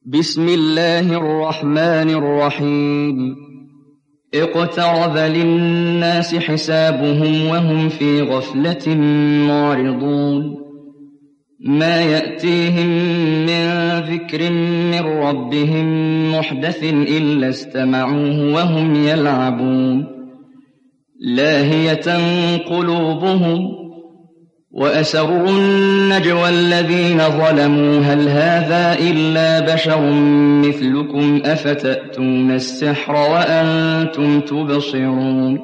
بسم الله الرحمن الرحيم اقترب للناس حسابهم وهم في غفلة معرضون ما يأتيهم من ذكر من ربهم محدث إلا استمعوه وهم يلعبون لاهية قلوبهم وأسروا النجوى الذين ظلموا هل هذا إلا بشر مثلكم أفتأتون السحر وأنتم تبصرون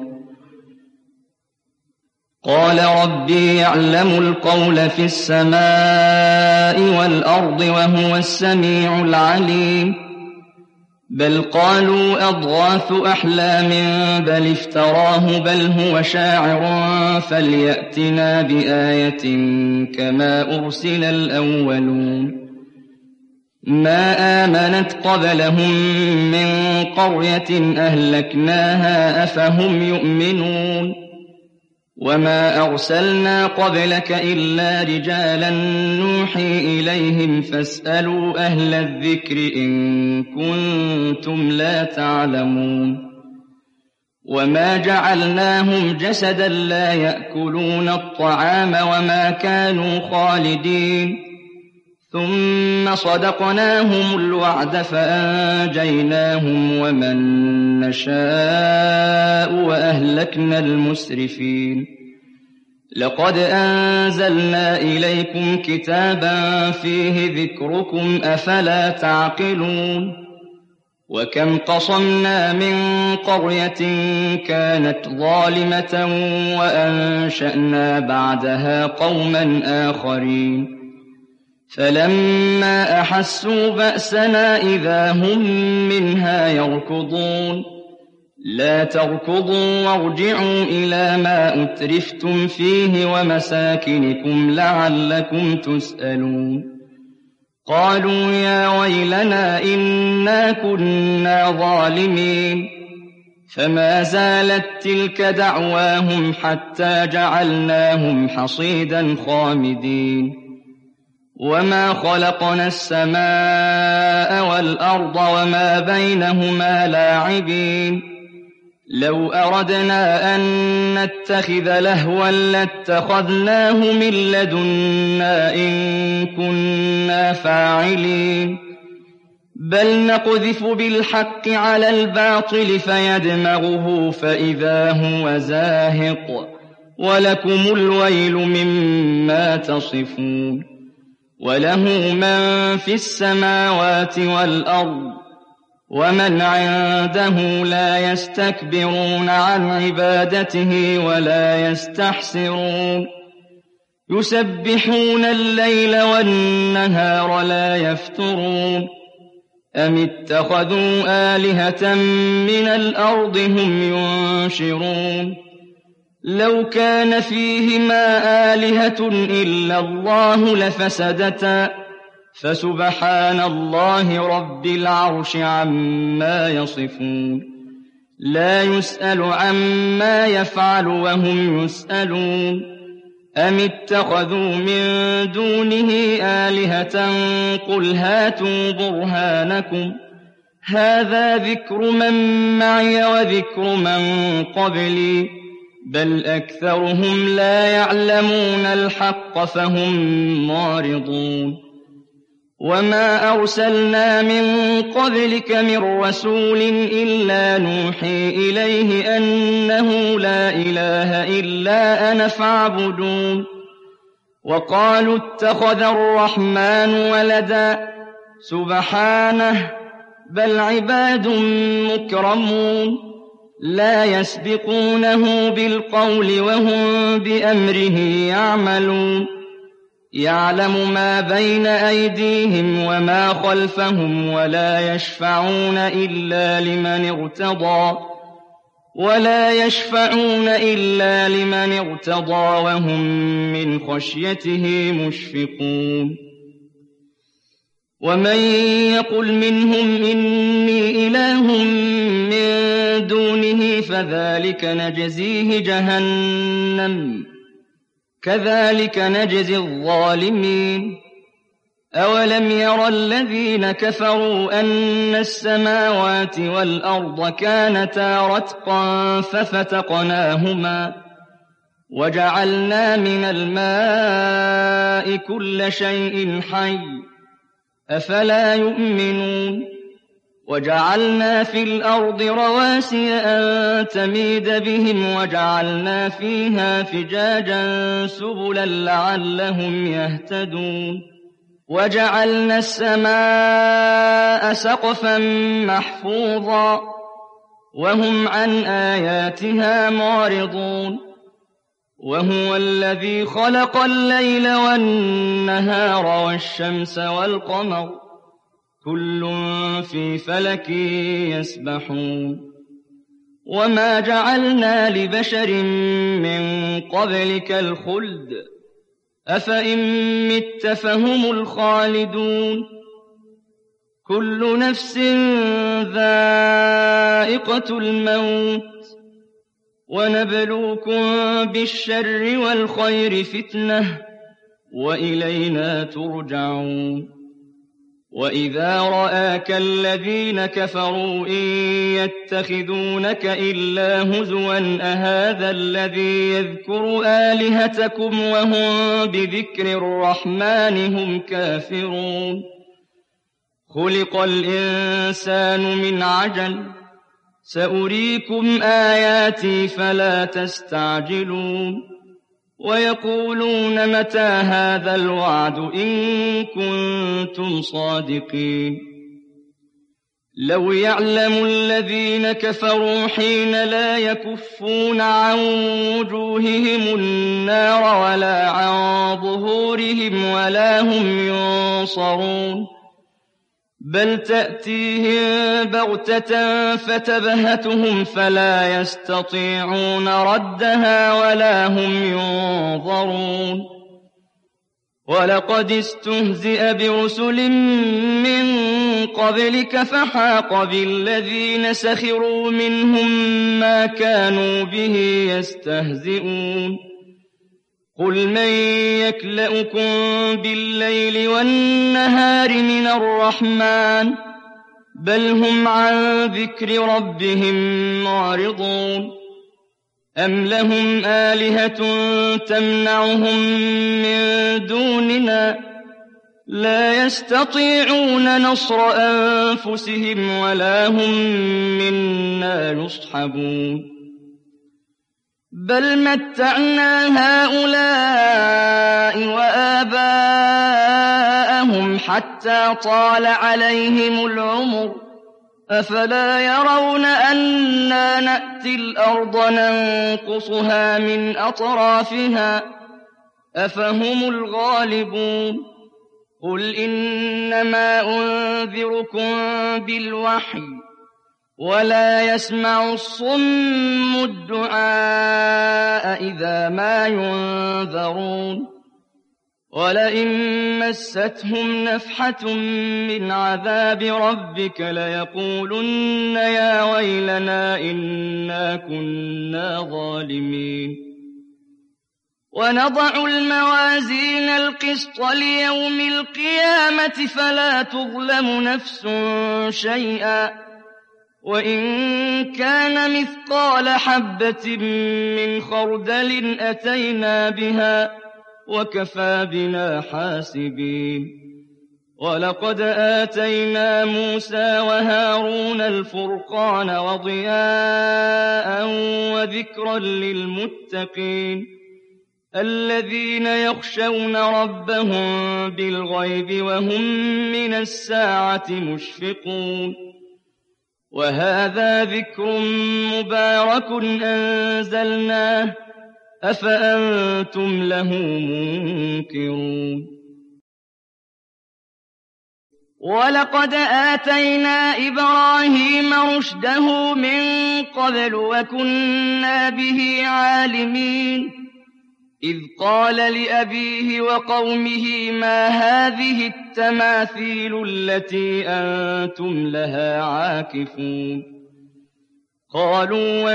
قال ربي يعلم القول في السماء والأرض وهو السميع العليم بل قالوا أضغاث أحلام بل افتراه بل هو شاعر فليأتنا بآية كما أرسل الأولون ما آمنت قبلهم من قرية أهلكناها أفهم يؤمنون وما أرسلنا قبلك إلا رجالا نوحي إليهم فاسألوا أهل الذكر إن كنتم لا تعلمون وما جعلناهم جسدا لا يأكلون الطعام وما كانوا خالدين ثم صدقناهم الوعد فأنجيناهم ومن نشاء وأهلكنا المسرفين لقد أنزلنا إليكم كتابا فيه ذكركم أفلا تعقلون وكم قصمنا من قرية كانت ظالمة وأنشأنا بعدها قوما آخرين فلما أحسوا بأسنا إذا هم منها يركضون لا تركضوا وارجعوا إلى ما أترفتم فيه ومساكنكم لعلكم تسألون قالوا يا ويلنا إنا كنا ظالمين فما زالت تلك دعواهم حتى جعلناهم حصيدا خامدين وما خلقنا السماء والأرض وما بينهما لاعبين لو أردنا أن نتخذ لهوا لاتخذناه من لدنا إن كنا فاعلين بل نقذف بالحق على الباطل فيدمغه فإذا هو زاهق ولكم الويل مما تصفون وله من في السماوات والأرض ومن عنده لا يستكبرون عن عبادته ولا يستحسرون يسبحون الليل والنهار لا يفترون أم اتخذوا آلهة من الأرض هم ينشرون لو كان فيهما آلهة إلا الله لفسدتا فسبحان الله رب العرش عما يصفون لا يسأل عما يفعل وهم يسألون أم اتخذوا من دونه آلهة قل هاتوا برهانكم هذا ذكر من معي وذكر من قبلي بل أكثرهم لا يعلمون الحق فهم معرضون وما أرسلنا من قبلك من رسول إلا نوحي إليه أنه لا إله إلا أنا فاعبدون وقالوا اتخذ الرحمن ولدا سبحانه بل عباد مكرمون لا يسبقونه بالقول وهم بأمره يعملون يعلم ما بين أيديهم وما خلفهم ولا يشفعون إلا لمن ارتضى وهم من خشيته مشفقون ومن يقل منهم إني إله من دونه فذلك نجزيه جهنم كذلك نجزي الظالمين أَوَلَمْ يَرَ الَّذِينَ كَفَرُوا أَنَّ السَّمَاوَاتِ وَالْأَرْضَ كَانَتَا رَتْقًا فَفَتَقْنَاهُمَا وَجَعَلْنَا مِنَ الْمَاءِ كُلَّ شَيْءٍ حَيٍّ ۖ أَفَلَا يُؤْمِنُونَ وَجَعَلْنَا فِي الْأَرْضِ رَوَاسِيَ أَن تَمِيدَ بِهِمْ وَجَعَلْنَا فِيهَا فِجَاجًا سُبُلًا لَّعَلَّهُمْ يَهْتَدُونَ وَجَعَلْنَا السَّمَاءَ سَقْفًا مَّحْفُوظًا وَهُمْ عَنْ آيَاتِهَا مُعْرِضُونَ وَهُوَ الَّذِي خَلَقَ اللَّيْلَ وَالنَّهَارَ وَالشَّمْسَ وَالْقَمَرَ ۖ كُلٌّ فِي فَلَكٍ يَسْبَحُونَ وَمَا جَعَلْنَا لِبَشَرٍ مِّن قَبْلِكَ الْخُلْدَ ۖ أَفَإِن مِّتَّ فَهُمُ الْخَالِدُونَ كُلُّ نَفْسٍ ذَائِقَةُ الْمَوْتِ ۖ وَنَبْلُوكُم بِالشَّرِّ وَالْخَيْرِ فِتْنَةً ۖ وَإِلَيْنَا تُرْجَعُونَ وَإِذَا رَآكَ الَّذِينَ كَفَرُوا إِن يَتَّخِذُونَكَ إِلَّا هُزُوًا أَهَٰذَا الَّذِي يَذْكُرُ آلِهَتَكُمْ وَهُم بِذِكْرِ الرَّحْمَٰنِ هُمْ كَافِرُونَ خُلِقَ الْإِنسَانُ مِنْ عَجَلٍ ۚ سَأُرِيكُمْ آيَاتِي فَلَا تَسْتَعْجِلُونِ وَيَقُولُونَ مَتَىٰ هَٰذَا الْوَعْدُ إِن كُنتُمْ صَادِقِينَ لَوْ يَعْلَمُ الَّذِينَ كَفَرُوا حِينَ لَا يَكُفُّونَ عَن وُجُوهِهِمُ النَّارَ وَلَا عَن ظُهُورِهِمْ وَلَا هُمْ يُنصَرُونَ بَلْ تَأْتِيهِم بَغْتَةً فَتَبْهَتُهُمْ فَلَا يَسْتَطِيعُونَ رَدَّهَا وَلَا هُمْ يُنظَرُونَ وَلَقَدِ اسْتُهْزِئَ بِرُسُلٍ مِّن قَبْلِكَ فَحَاقَ بِالَّذِينَ سَخِرُوا مِنْهُم مَّا كَانُوا بِهِ يَسْتَهْزِئُونَ قُلْ مَن يَكْلَؤُكُم بِاللَّيْلِ وَالنَّهَارِ مِنَ الرَّحْمَٰنِ ۗ بَلْ هُمْ عَن ذِكْرِ رَبِّهِم مُّعْرِضُونَ أَمْ لَهُمْ آلِهَةٌ تَمْنَعُهُم مِّن دُونِنَا ۚ لَا يَسْتَطِيعُونَ نَصْرَ أَنفُسِهِمْ وَلَا هُم مِّنَّا يُصْحَبُونَ بَلْ مَتَّعْنَا هَٰؤُلَاءِ وَآبَاءَهُمْ حَتَّىٰ طَالَ عَلَيْهِمُ الْعُمُرُ ۗ أَفَلَا يَرَوْنَ أَنَّا نَأْتِي الْأَرْضَ نَنقُصُهَا مِنْ أَطْرَافِهَا ۚ أَفَهُمُ الْغَالِبُونَ قُلْ إِنَّمَا أُنذِرُكُم بِالْوَحْيِ ۚ وَلَا يَسْمَعُ الصُّمُّ الدُّعَاءَ إِذَا مَا يُنذَرُونَ وَلَئِن مَّسَّتْهُمْ نَفْحَةٌ مِّنْ عَذَابِ رَبِّكَ لَيَقُولُنَّ يَا وَيْلَنَا إِنَّا كُنَّا ظَالِمِينَ وَنَضَعُ الْمَوَازِينَ الْقِسْطَ لِيَوْمِ الْقِيَامَةِ فَلَا تُظْلَمُ نَفْسٌ شَيْئًا ۖ وَإِن كَانَ مِثْقَالَ حَبَّةٍ مِّنْ خَرْدَلٍ أَتَيْنَا بِهَا ۗ وَكَفَىٰ بِنَا حَاسِبِينَ وَلَقَدْ آتَيْنَا مُوسَىٰ وَهَارُونَ الْفُرْقَانَ وَضِيَاءً وَذِكْرًا لِّلْمُتَّقِينَ الَّذِينَ يَخْشَوْنَ رَبَّهُم بِالْغَيْبِ وَهُم مِّنَ السَّاعَةِ مُشْفِقُونَ وَهَٰذَا ذِكْرٌ مُّبَارَكٌ أَنزَلْنَاهُ أَفَأَنتُمْ لَهُ مُنكِرُونَ وَلَقَدْ آتَيْنَا إِبْرَاهِيمَ رُشْدَهُ مِن قَبْلُ وَكُنَّا بِهِ عَالِمِينَ إِذْ قَالَ لِأَبِيهِ وَقَوْمِهِ مَا هَٰذِهِ التَّمَاثِيلُ الَّتِي أَنتُمْ لَهَا عَاكِفُونَ قَالُوا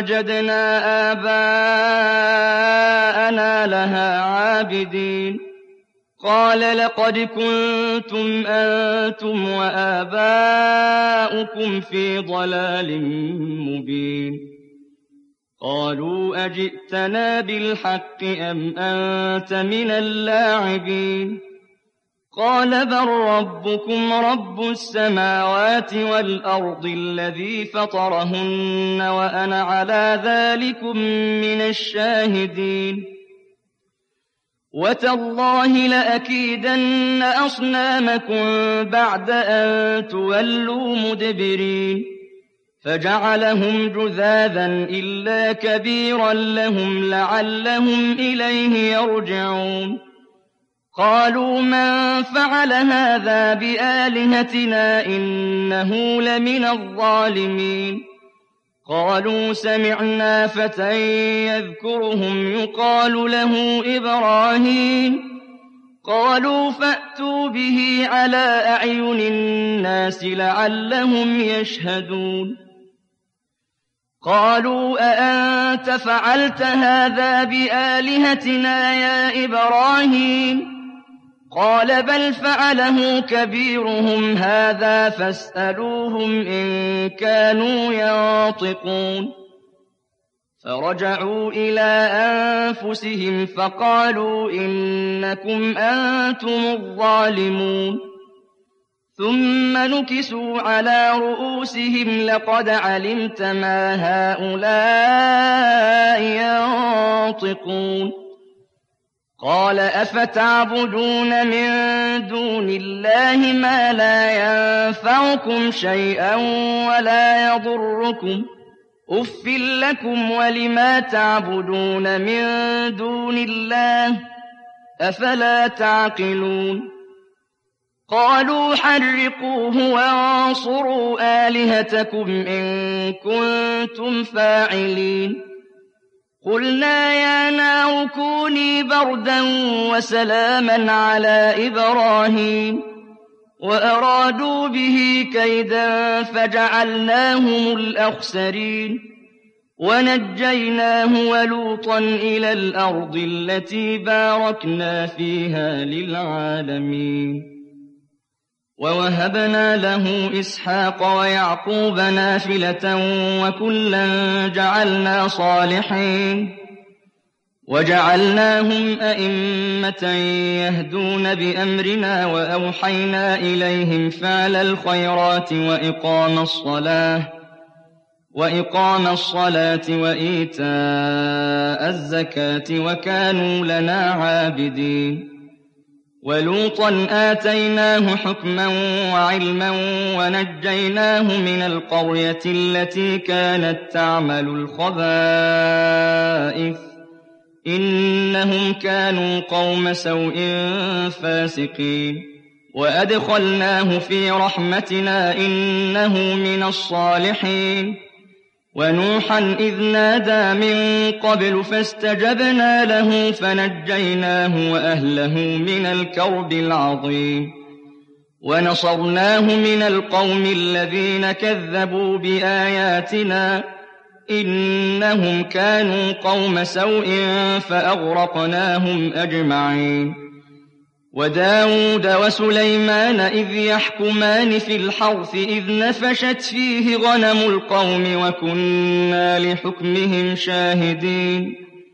وَجَدْنَا آبَاءَنَا لَهَا عَابِدِينَ قال لقد كنتم أنتم وآباؤكم في ضلال مبين قالوا أجئتنا بالحق أم أنت من اللاعبين قال بل ربكم رب السماوات والأرض الذي فطرهن وأنا على ذلكم من الشاهدين وتالله لأكيدن أصنامكم بعد أن تولوا مدبرين فجعلهم جذاذا إلا كبيرا لهم لعلهم إليه يرجعون قالوا من فعل هذا بآلهتنا إنه لمن الظالمين قالوا سمعنا فتى يذكرهم يقال له إبراهيم قالوا فأتوا به على أعين الناس لعلهم يشهدون قالوا أأنت فعلت هذا بآلهتنا يا إبراهيم قال بل فعله كبيرهم هذا فاسألوهم إن كانوا ينطقون فرجعوا إلى أنفسهم فقالوا إنكم أنتم الظالمون ثم نكسوا على رؤوسهم لقد علمت ما هؤلاء ينطقون قال أفتعبدون من دون الله ما لا ينفعكم شيئا ولا يضركم أف لكم ولما تعبدون من دون الله أفلا تعقلون قالوا حرقوه وانصروا آلهتكم إن كنتم فاعلين قلنا يا نار كوني بردا وسلاما على إبراهيم وأرادوا به كيدا فجعلناهم الأخسرين ونجيناه ولوطا إلى الأرض التي باركنا فيها للعالمين ووهبنا له إسحاق ويعقوب نافلة وكلا جعلنا صالحين وجعلناهم أئمة يهدون بأمرنا وأوحينا إليهم فعل الخيرات وإقام الصلاة وإيتاء الزكاة وكانوا لنا عابدين ولوطا آتيناه حكما وعلما ونجيناه من القرية التي كانت تعمل الخبائث إنهم كانوا قوم سوء فاسقين وأدخلناه في رحمتنا إنه من الصالحين ونوحا إذ نادى من قبل فاستجبنا له فنجيناه وأهله من الكرب العظيم ونصرناه من القوم الذين كذبوا بآياتنا إنهم كانوا قوم سوء فأغرقناهم أجمعين وداود وسليمان إذ يحكمان في الحرث إذ نفشت فيه غنم القوم وكنا لحكمهم شاهدين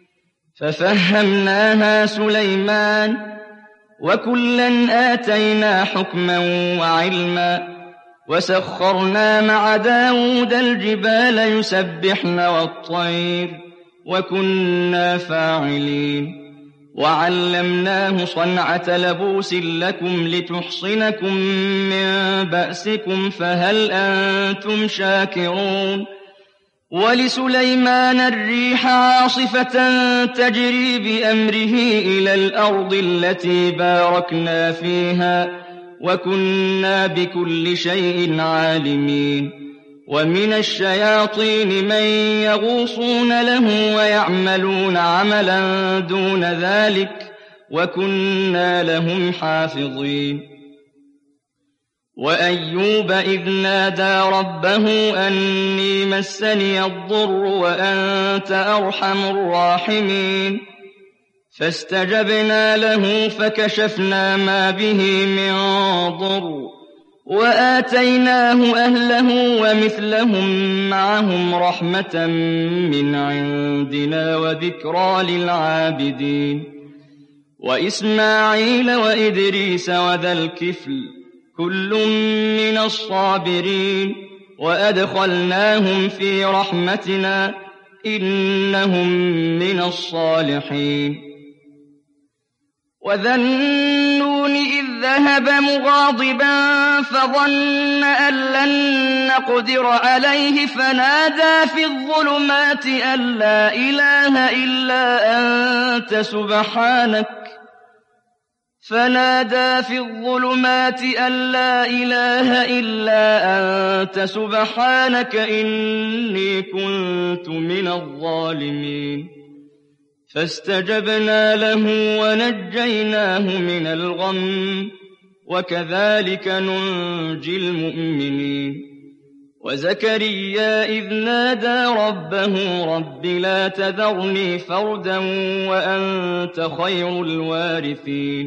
ففهمناها سليمان وكلا آتينا حكما وعلما وسخرنا مع داود الجبال يسبحن والطير وكنا فاعلين وعلمناه صنعة لبوس لكم لتحصنكم من بأسكم فهل أنتم شاكرون ولسليمان الريح عاصفة تجري بأمره إلى الأرض التي باركنا فيها وكنا بكل شيء عالمين ومن الشياطين من يغوصون له ويعملون عملا دون ذلك وكنا لهم حافظين وأيوب إذ نادى ربه أني مسني الضر وأنت أرحم الراحمين فاستجبنا له فكشفنا ما به من ضر وآتيناه أهله ومثلهم معهم رحمة من عندنا وذكرى للعابدين وإسماعيل وإدريس وذا الكفل كل من الصابرين وأدخلناهم في رحمتنا إنهم من الصالحين وذا النون إذ ذهب مغاضبا فظن أن لن نقدر عليه فنادى في الظلمات أن لا إله إلا أنت سبحانك إني كنت من الظالمين فاستجبنا له ونجيناه من الغم وكذلك ننجي المؤمنين وزكريا إذ نادى ربه رب لا تذرني فردا وأنت خير الوارثين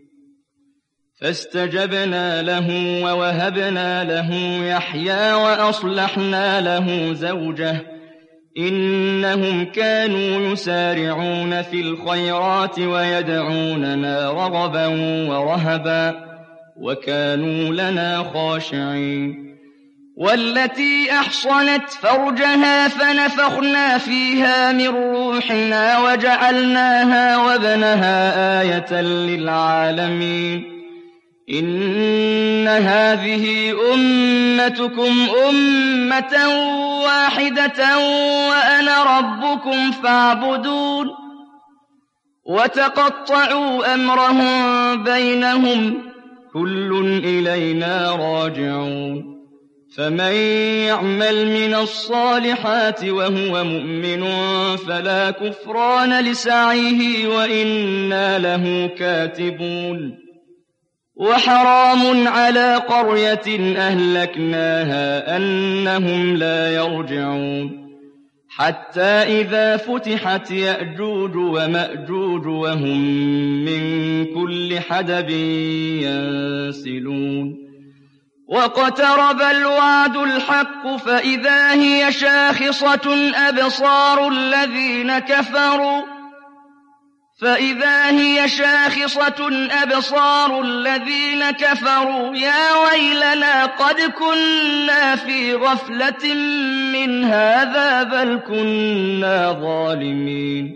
فاستجبنا له ووهبنا له يحيى وأصلحنا له زوجه إنهم كانوا يسارعون في الخيرات ويدعوننا رغبا ورهبا وكانوا لنا خاشعين والتي أحصنت فرجها فنفخنا فيها من روحنا وجعلناها وابنها آية للعالمين إن هذه أمتكم أمة واحدة وأنا ربكم فاعبدون وتقطعوا أمرهم بينهم كل إلينا راجعون فمن يعمل من الصالحات وهو مؤمن فلا كفران لسعيه وإنا له كاتبون وحرام على قرية أهلكناها أنهم لا يرجعون حتى إذا فتحت يأجوج ومأجوج وهم من كل حدب ينسلون واقترب الوعد الحق فإذا هي شاخصة أبصار الذين كفروا يا ويلنا قد كنا في غفلة من هذا بل كنا ظالمين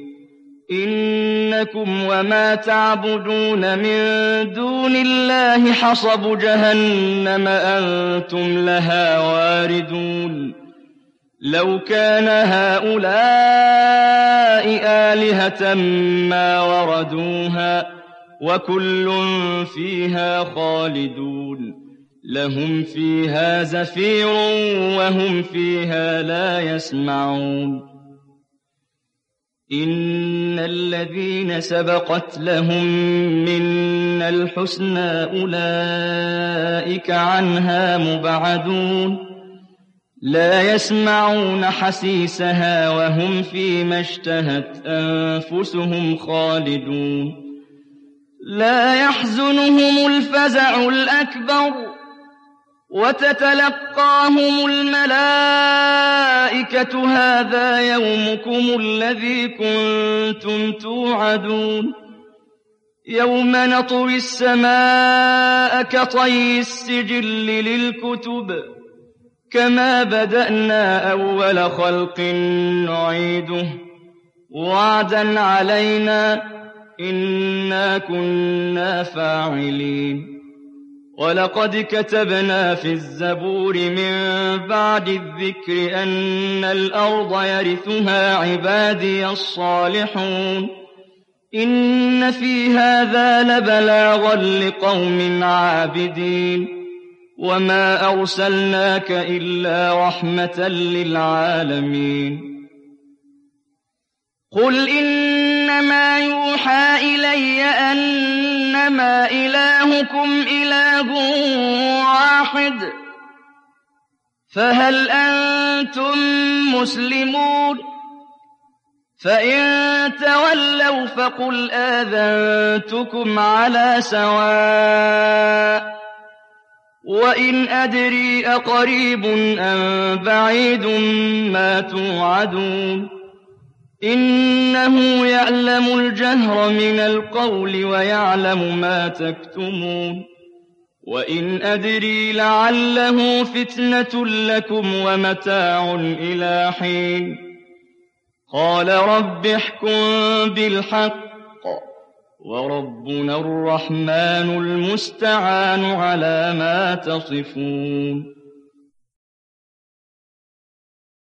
إنكم وما تعبدون من دون الله حصب جهنم أنتم لها واردون لو كان هؤلاء آلهة ما وردوها وكل فيها خالدون لهم فيها زفير وهم فيها لا يسمعون إن الذين سبقت لهم منا الحسنى أولئك عنها مبعدون لا يسمعون حسيسها وهم فيما اشتهت أنفسهم خالدون لا يحزنهم الفزع الأكبر وتتلقاهم الملائكة هذا يومكم الذي كنتم توعدون يوم نطوي السماء كطي السجل للكتب كما بدأنا أول خلق نعيده وعدا علينا إنا كنا فاعلين ولقد كتبنا في الزبور من بعد الذكر أن الأرض يرثها عبادي الصالحون إن في هذا لبلاغا لقوم عابدين وما أرسلناك إلا رحمة للعالمين قل إنما يوحى إلي أنما إلهكم إله واحد فهل أنتم مسلمون فإن تولوا فقل آذنتكم على سواء وإن أدري أقريب أم بعيد ما توعدون إنه يعلم الجهر من القول ويعلم ما تكتمون وإن أدري لعله فتنة لكم ومتاع إلى حين قال رب احكم بالحق وربنا الرحمن المستعان على ما تصفون